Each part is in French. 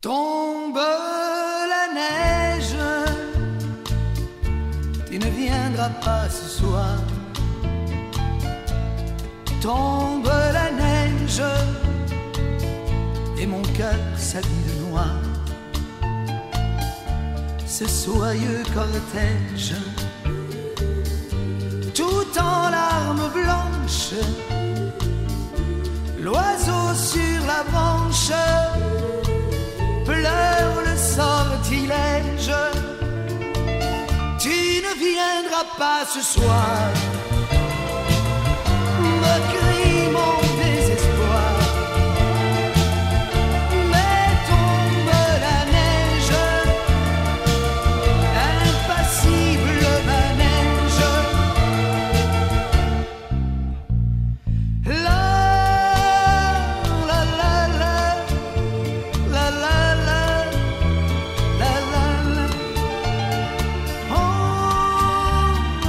Tombe la neige, tu ne viendras pas ce soir. Tombe la neige, et mon cœur s'habille de noir. Ce soyeux cortège, tout en larmes blanches, l'oiseau sur la branche pleure le sortilège. Tu ne viendras pas ce soir, me crie mon désespoir. Mais tombe la neige, impassible manège. La la la la la la la la la la. Oh, oh,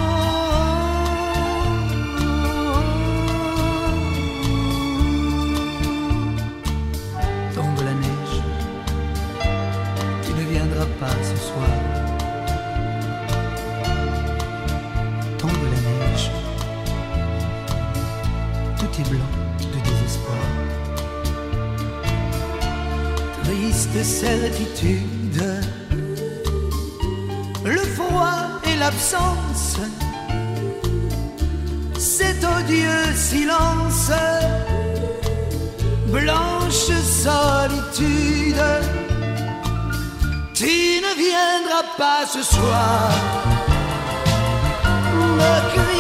oh. Tombe la neige, tu ne viendras pas ce soir. Tombe la neige, tout est blanc de désespoir. Triste certitude, le froid et l'absence, cet odieux silence, blanche solitude. Tu ne viendras pas ce soir, me crie